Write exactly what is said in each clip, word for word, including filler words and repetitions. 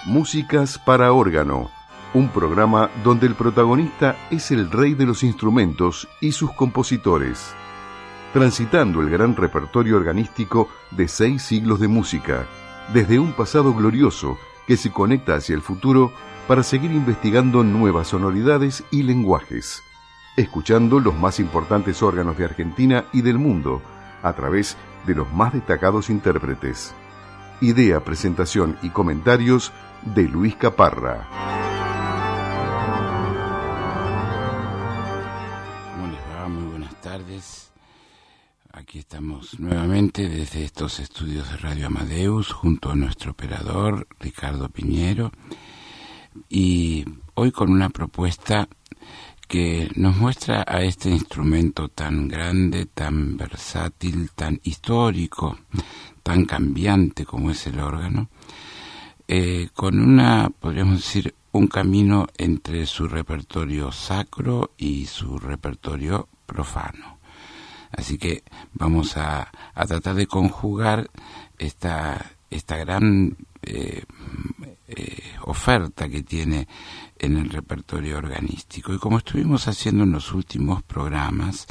Músicas para órgano, un programa donde el protagonista es el rey de los instrumentos y sus compositores, transitando el gran repertorio organístico de seis siglos de música, desde un pasado glorioso que se conecta hacia el futuro para seguir investigando nuevas sonoridades y lenguajes, escuchando los más importantes órganos de Argentina y del mundo a través de los más destacados intérpretes. Idea, presentación y comentarios de Luis Caparra. ¿Cómo les va? Muy buenas tardes. Aquí estamos nuevamente desde estos estudios de Radio Amadeus junto a nuestro operador Ricardo Piñero, y hoy con una propuesta que nos muestra a este instrumento tan grande, tan versátil, tan histórico, tan cambiante como es el órgano, eh, con una, podríamos decir, un camino entre su repertorio sacro y su repertorio profano. Así que vamos a, a tratar de conjugar esta, esta gran eh, eh, oferta que tiene en el repertorio organístico. Y como estuvimos haciendo en los últimos programas,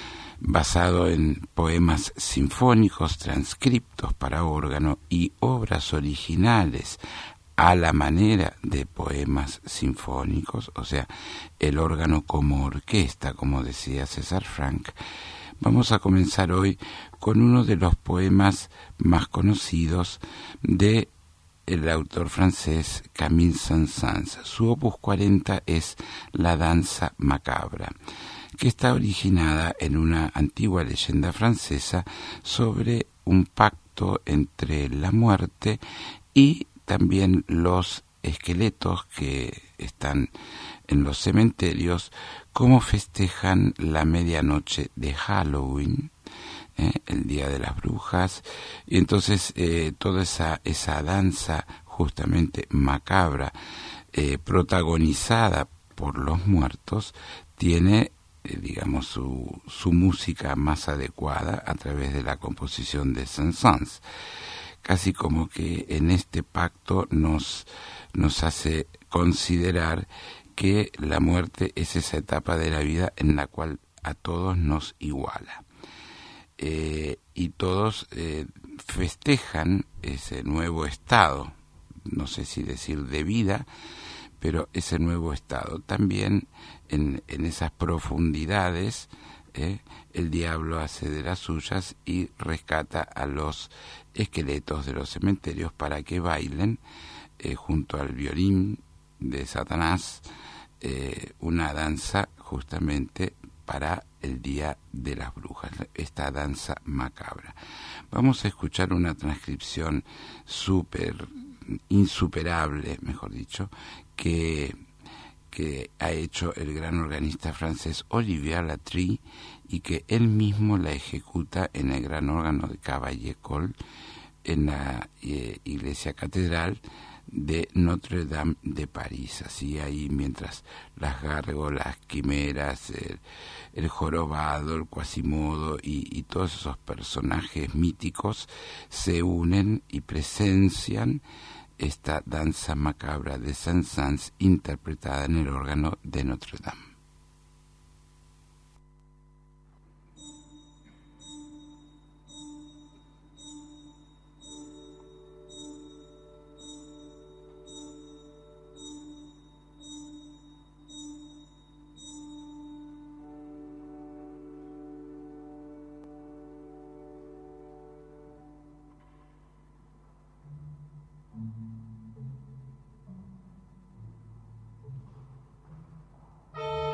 basado en poemas sinfónicos, transcriptos para órgano y obras originales a la manera de poemas sinfónicos, o sea, el órgano como orquesta, como decía César Franck, vamos a comenzar hoy con uno de los poemas más conocidos de el autor francés Camille Saint-Saëns. Su opus cuarenta es La danza macabra, que está originada en una antigua leyenda francesa sobre un pacto entre la muerte y también los esqueletos que están en los cementerios, cómo festejan la medianoche de Halloween, ¿eh? el Día de las Brujas, y entonces eh, toda esa, esa danza justamente macabra, eh, protagonizada por los muertos, tiene eh, digamos su, su música más adecuada a través de la composición de Saint-Saëns. Casi como que en este pacto nos, nos hace considerar que la muerte es esa etapa de la vida en la cual a todos nos iguala. Eh, y todos eh, festejan ese nuevo estado, no sé si decir de vida, pero ese nuevo estado. También en, en esas profundidades, eh, el diablo hace de las suyas y rescata a los esqueletos de los cementerios para que bailen eh, junto al violín de Satanás, eh, una danza justamente para el Día de las Brujas, esta danza macabra. Vamos a escuchar una transcripción súper insuperable, mejor dicho, que, que ha hecho el gran organista francés Olivier Latry, y que él mismo la ejecuta en el gran órgano de Cavaillé-Coll en la eh, iglesia catedral de Notre Dame de París. Así ahí, mientras las gárgolas, quimeras, el, el jorobado, el Quasimodo y, y todos esos personajes míticos se unen y presencian esta danza macabra de Saint-Saëns interpretada en el órgano de Notre Dame. Thank you.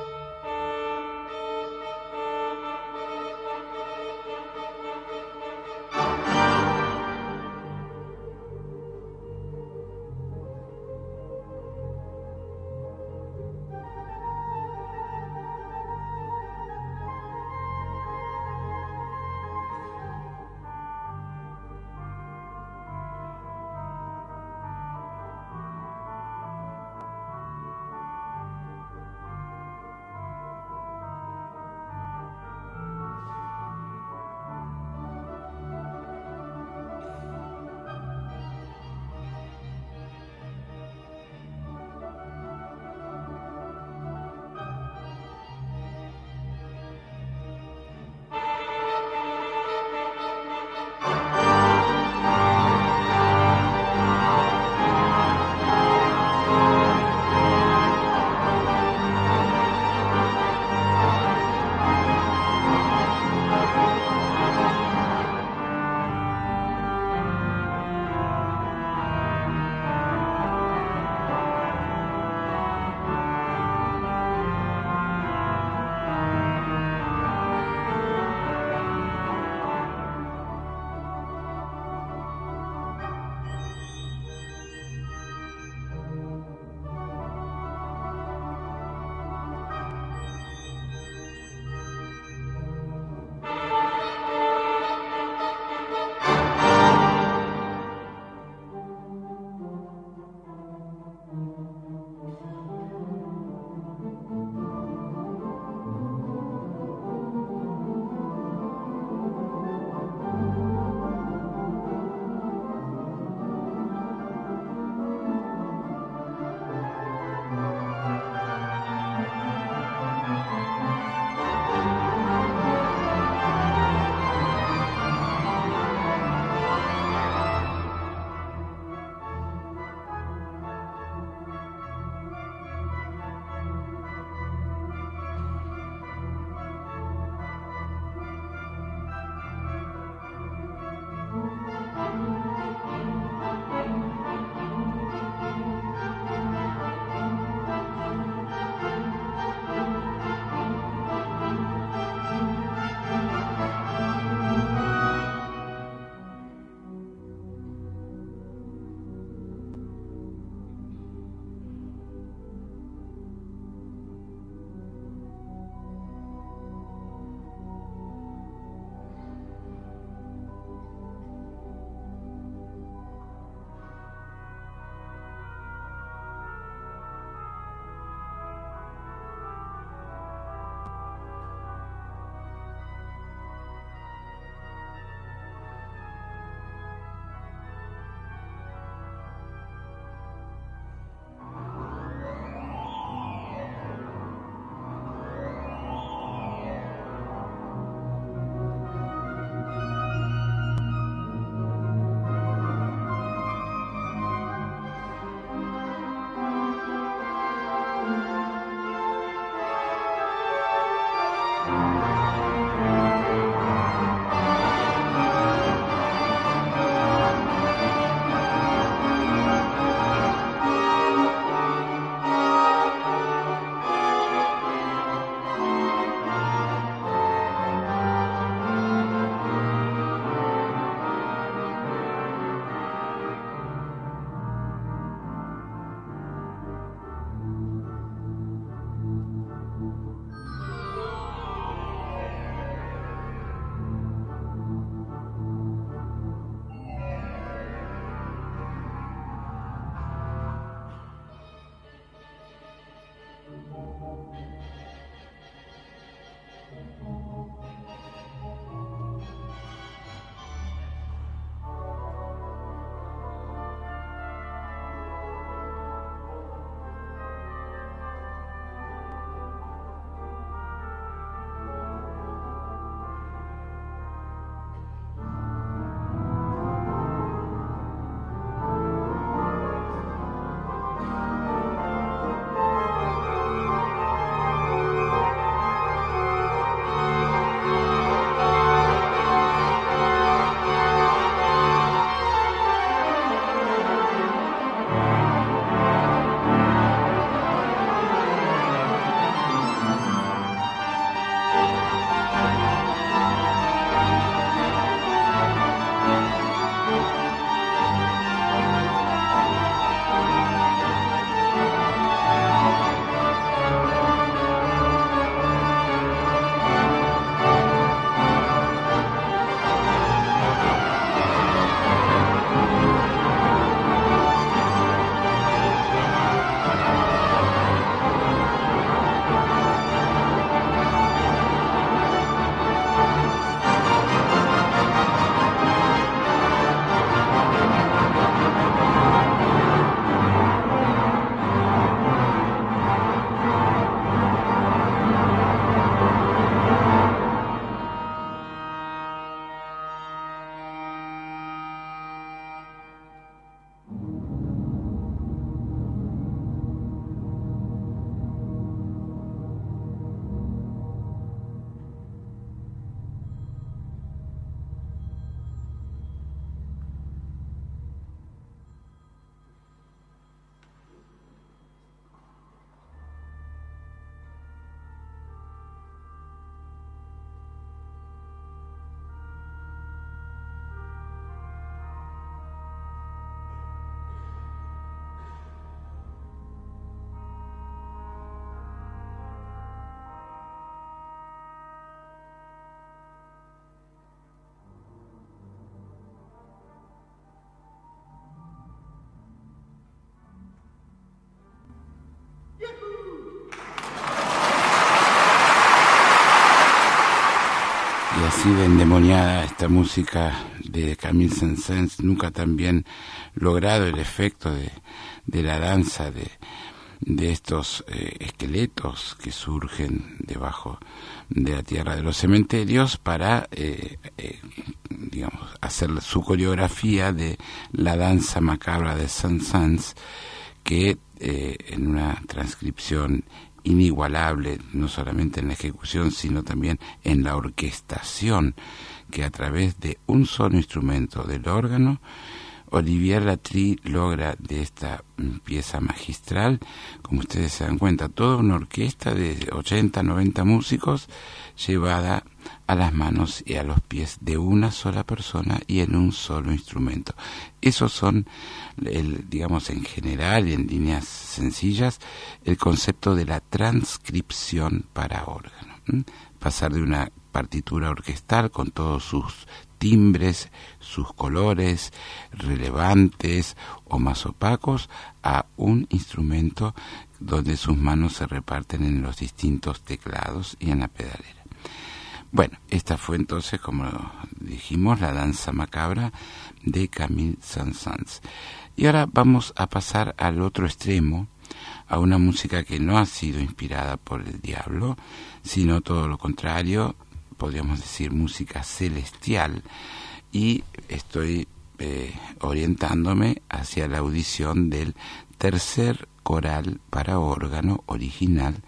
así de endemoniada esta música de Camille Saint-Saëns, nunca tan bien logrado el efecto de, de la danza de, de estos eh, esqueletos que surgen debajo de la tierra de los cementerios para, eh, eh, digamos, hacer su coreografía de la danza macabra de Saint-Saëns, que eh, en una transcripción inigualable, no solamente en la ejecución, sino también en la orquestación, que a través de un solo instrumento del órgano, Olivier Latry logra de esta pieza magistral, como ustedes se dan cuenta, toda una orquesta de ochenta, noventa músicos llevada a las manos y a los pies de una sola persona y en un solo instrumento. Esos son, el, digamos, en general y en líneas sencillas, el concepto de la transcripción para órgano. ¿Mm? Pasar de una partitura orquestal con todos sus timbres, sus colores relevantes o más opacos, a un instrumento donde sus manos se reparten en los distintos teclados y en la pedalera. Bueno, esta fue entonces, como dijimos, la danza macabra de Camille Saint-Saëns. Y ahora vamos a pasar al otro extremo, a una música que no ha sido inspirada por el diablo, sino todo lo contrario, podríamos decir música celestial, y estoy eh, orientándome hacia la audición del tercer coral para órgano original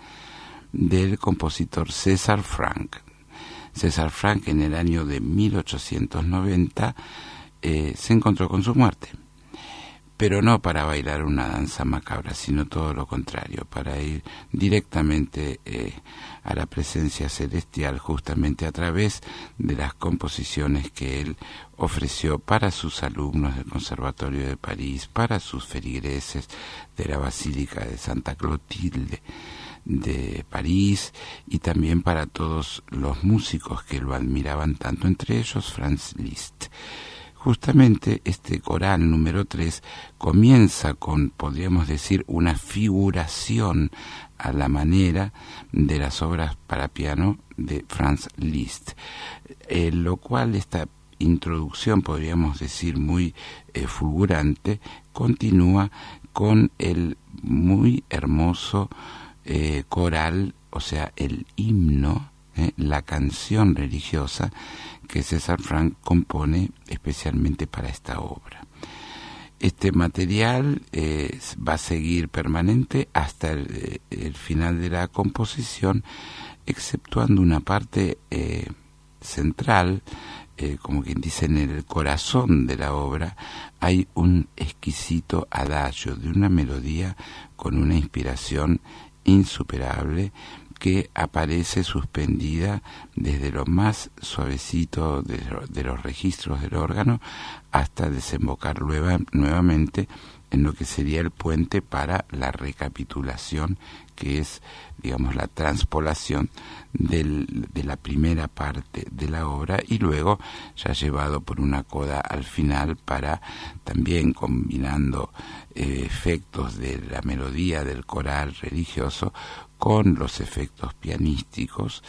del compositor César Franck. César Franck en el año de mil ochocientos noventa eh, se encontró con su muerte, pero no para bailar una danza macabra, sino todo lo contrario, para ir directamente eh, a la presencia celestial, justamente a través de las composiciones que él ofreció para sus alumnos del Conservatorio de París, para sus feligreses de la Basílica de Santa Clotilde de París, y también para todos los músicos que lo admiraban tanto, entre ellos Franz Liszt. Justamente este coral número tres comienza con, podríamos decir, una figuración a la manera de las obras para piano de Franz Liszt, eh, lo cual esta introducción, podríamos decir, muy eh, fulgurante, continúa con el muy hermoso eh, coral, o sea, el himno, eh, la canción religiosa que César Franck compone especialmente para esta obra. Este material eh, va a seguir permanente hasta el, el final de la composición, exceptuando una parte eh, central, eh, como quien dice, en el corazón de la obra, hay un exquisito adagio de una melodía con una inspiración insuperable, que aparece suspendida desde lo más suavecito de, de los registros del órgano hasta desembocar nueva, nuevamente en lo que sería el puente para la recapitulación, que es, digamos, la transpolación del, de la primera parte de la obra, y luego ya llevado por una coda al final para, también combinando eh, efectos de la melodía del coral religioso con los efectos pianísticos,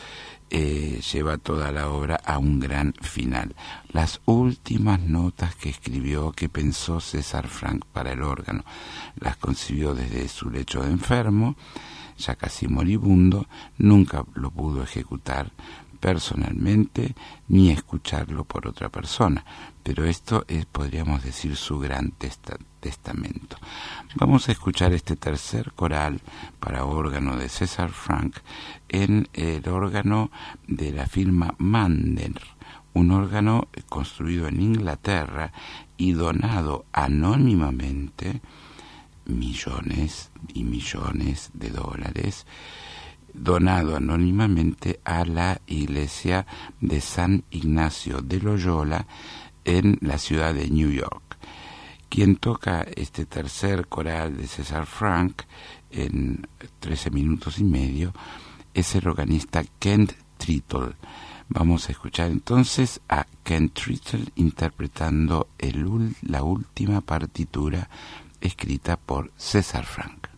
eh, lleva toda la obra a un gran final. Las últimas notas que escribió, que pensó César Franck para el órgano, las concibió desde su lecho de enfermo, ya casi moribundo, nunca lo pudo ejecutar personalmente ni escucharlo por otra persona, pero esto es, podríamos decir, su gran testa, testamento. Vamos a escuchar este tercer coral para órgano de César Franck en el órgano de la firma Mander, un órgano construido en Inglaterra y donado anónimamente millones y millones de dólares, donado anónimamente a la iglesia de San Ignacio de Loyola en la ciudad de New York. Quien toca este tercer coral de César Franck en trece minutos y medio es el organista Kent Trittle. Vamos a escuchar entonces a Kent Trittle interpretando el, la última partitura escrita por César Franck.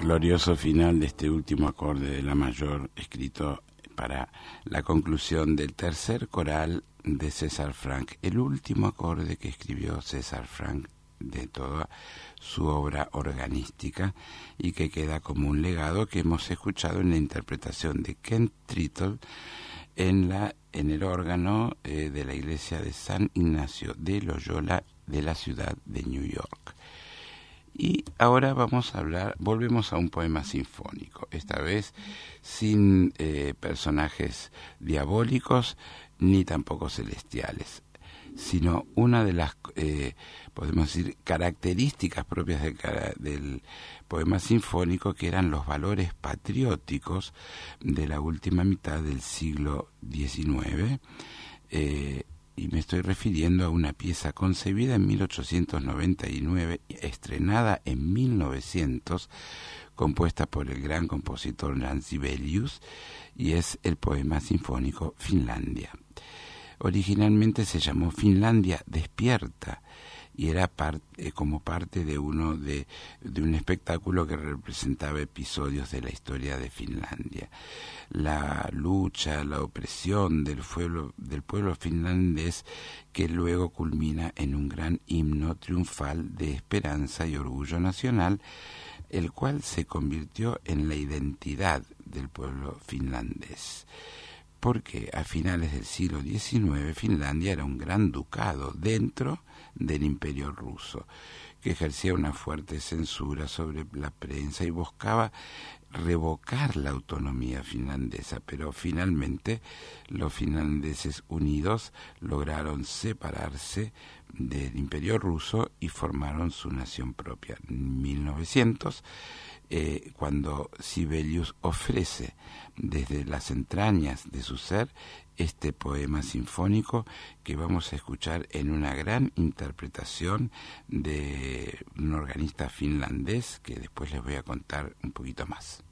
glorioso final de este último acorde de la mayor, escrito para la conclusión del tercer coral de César Franck, el último acorde que escribió César Franck de toda su obra organística y que queda como un legado que hemos escuchado en la interpretación de Kent Trittle en, la, en el órgano eh, de la iglesia de San Ignacio de Loyola de la ciudad de New York. Y ahora vamos a hablar, volvemos a un poema sinfónico, esta vez sin eh, personajes diabólicos ni tampoco celestiales, sino una de las, eh, podemos decir, características propias del, del poema sinfónico, que eran los valores patrióticos de la última mitad del siglo diecinueve, eh, y me estoy refiriendo a una pieza concebida en mil ochocientos noventa y nueve, estrenada en mil novecientos, compuesta por el gran compositor Jan Sibelius, y es el poema sinfónico Finlandia. Originalmente se llamó Finlandia Despierta, y era part, eh, como parte de uno de, de un espectáculo que representaba episodios de la historia de Finlandia. La lucha, la opresión del pueblo, del pueblo finlandés, que luego culmina en un gran himno triunfal de esperanza y orgullo nacional, el cual se convirtió en la identidad del pueblo finlandés. Porque a finales del siglo diecinueve Finlandia era un gran ducado dentro del Imperio ruso, que ejercía una fuerte censura sobre la prensa y buscaba revocar la autonomía finlandesa, pero finalmente los finlandeses unidos lograron separarse del Imperio ruso y formaron su nación propia. En mil novecientos, eh, cuando Sibelius ofrece desde las entrañas de su ser este poema sinfónico que vamos a escuchar en una gran interpretación de un organista finlandés, que después les voy a contar un poquito más.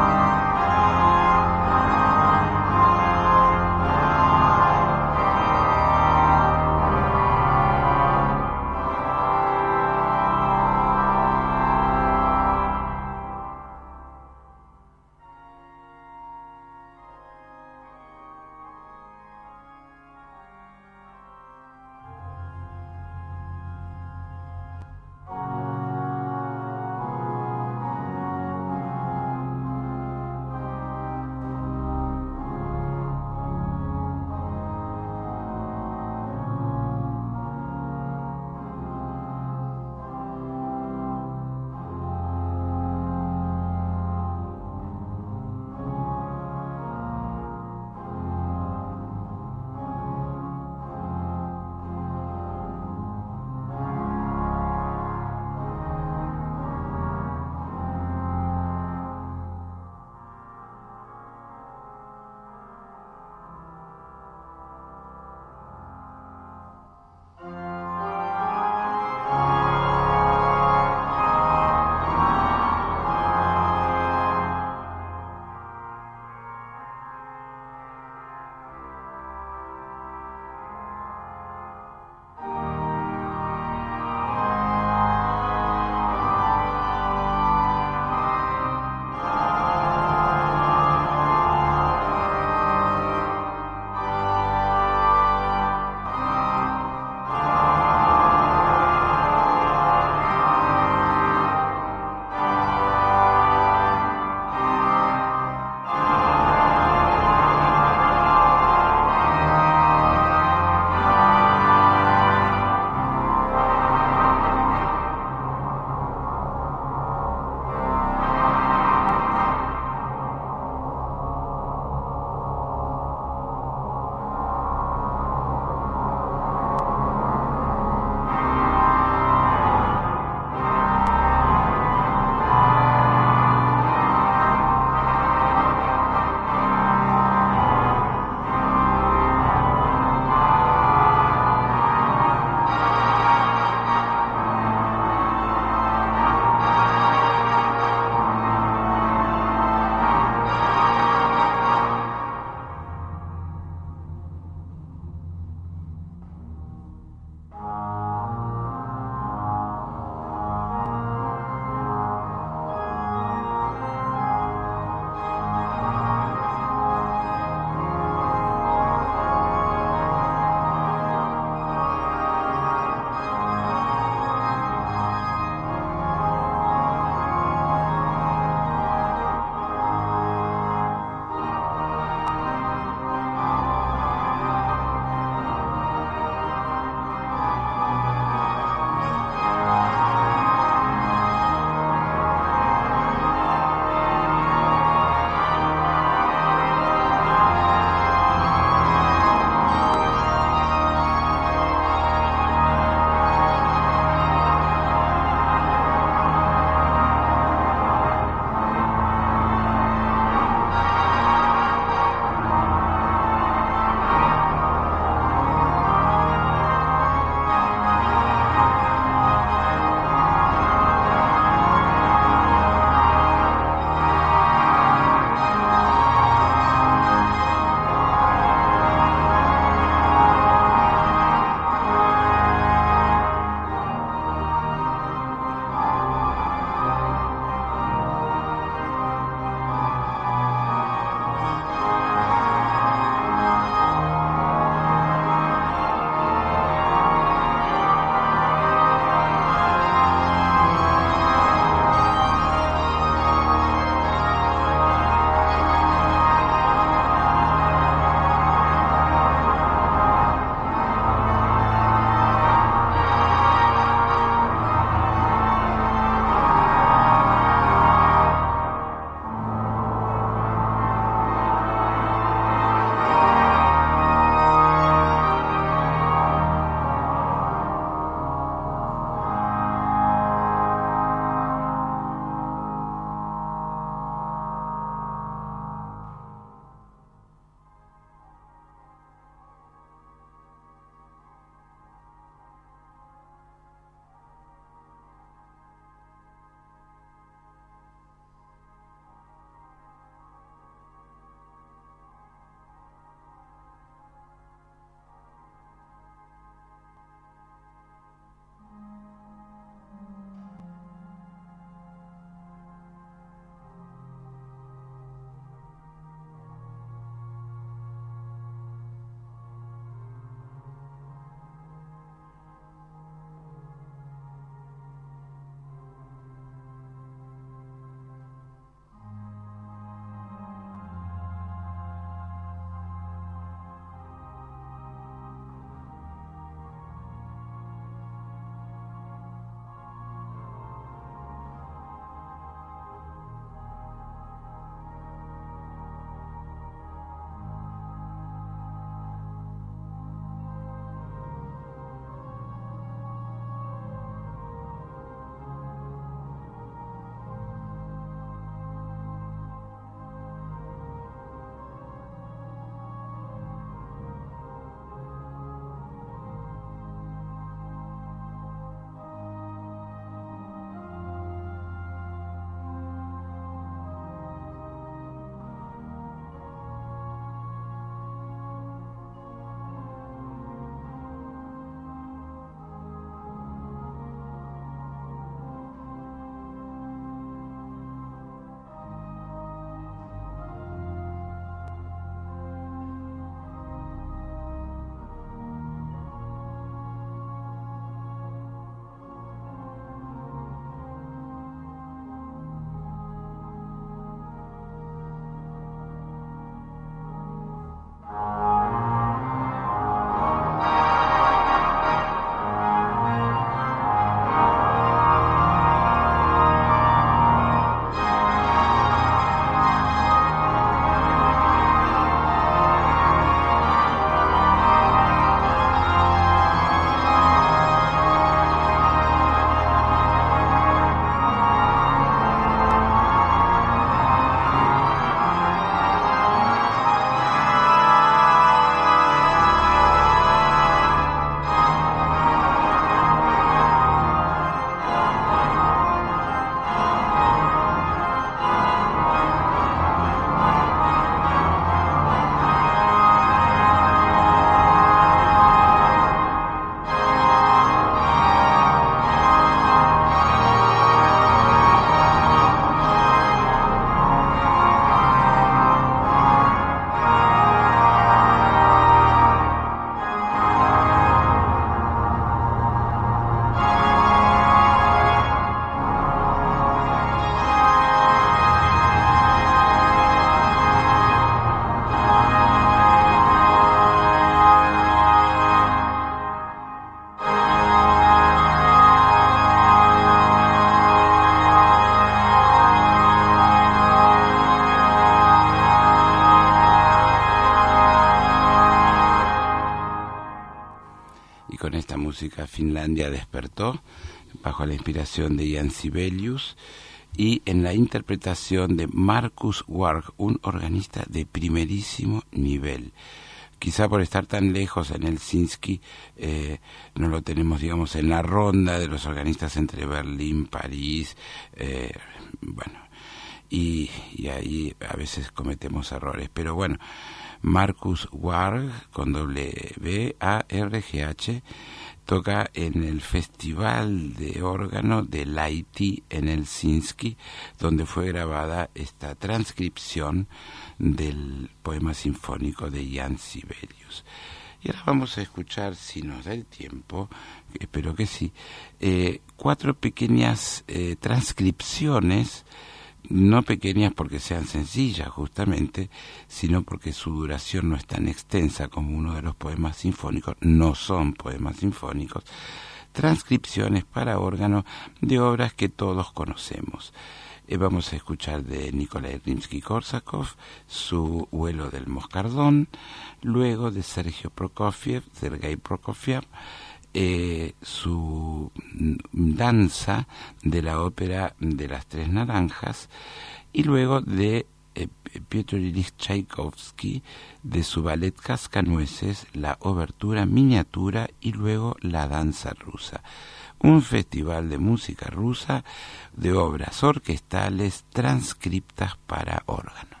música Finlandia despertó, bajo la inspiración de Jan Sibelius, y en la interpretación de Markus Warg, un organista de primerísimo nivel. Quizá por estar tan lejos en Helsinki, eh, no lo tenemos, digamos, en la ronda de los organistas entre Berlín, París, eh, bueno, y, y ahí a veces cometemos errores. Pero bueno, Markus Warg, con doble B A R G H, toca en el Festival de Órgano de Lahti en Helsinki, donde fue grabada esta transcripción del poema sinfónico de Jan Sibelius. Y ahora vamos a escuchar, si nos da el tiempo, espero que sí, eh, cuatro pequeñas eh, transcripciones, no pequeñas porque sean sencillas justamente, sino porque su duración no es tan extensa como uno de los poemas sinfónicos, no son poemas sinfónicos, transcripciones para órgano de obras que todos conocemos. Eh, vamos a escuchar de Nikolai Rimsky-Korsakov su Vuelo del Moscardón, luego de Sergio Prokofiev, Sergei Prokofiev, Eh, su danza de la ópera de las Tres Naranjas, y luego de eh, Piotr Ilich Tchaikovsky, de su ballet Cascanueces, la obertura miniatura y luego la danza rusa. Un festival de música rusa de obras orquestales transcriptas para órgano.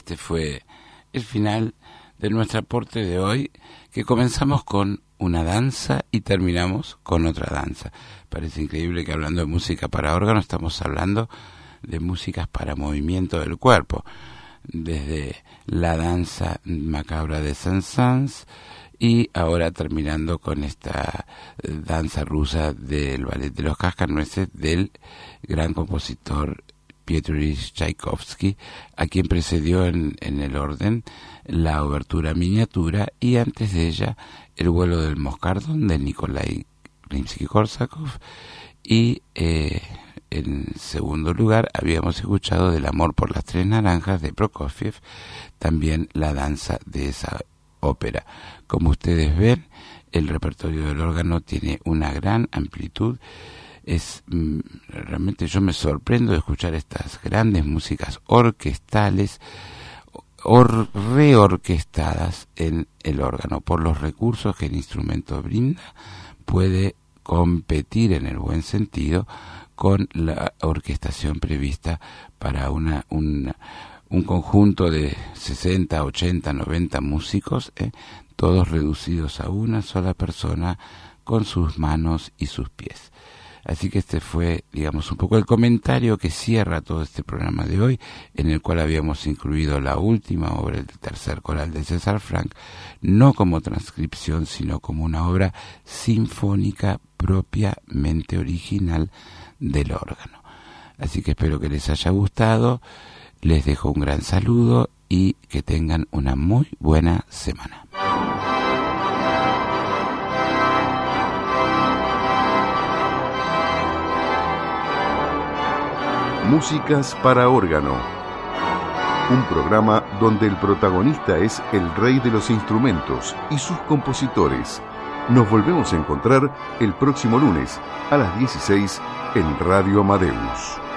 este fue el final de nuestro aporte de hoy, que comenzamos con una danza y terminamos con otra danza. Parece increíble que hablando de música para órgano estamos hablando de músicas para movimiento del cuerpo, desde la danza macabra de Saint-Saëns y ahora terminando con esta danza rusa del ballet de los cascanueces del gran compositor Piotr Tchaikovsky, a quien precedió en, en el orden la obertura miniatura y antes de ella el vuelo del moscardón de Nikolai Rimsky-Korsakov, y eh, en segundo lugar habíamos escuchado del amor por las tres naranjas de Prokofiev, también la danza de esa ópera. Como ustedes ven, el repertorio del órgano tiene una gran amplitud. Es mm, realmente yo me sorprendo de escuchar estas grandes músicas orquestales or, reorquestadas en el órgano. Por los recursos que el instrumento brinda, puede competir en el buen sentido con la orquestación prevista para una, una un conjunto de sesenta, ochenta, noventa músicos, eh, todos reducidos a una sola persona con sus manos y sus pies. Así que este fue, digamos, un poco el comentario que cierra todo este programa de hoy, en el cual habíamos incluido la última obra del tercer coral de César Franck, no como transcripción, sino como una obra sinfónica propiamente original del órgano. Así que espero que les haya gustado, les dejo un gran saludo y que tengan una muy buena semana. Músicas para órgano. Un programa donde el protagonista es el rey de los instrumentos y sus compositores. Nos volvemos a encontrar el próximo lunes a las dieciséis en Radio Amadeus.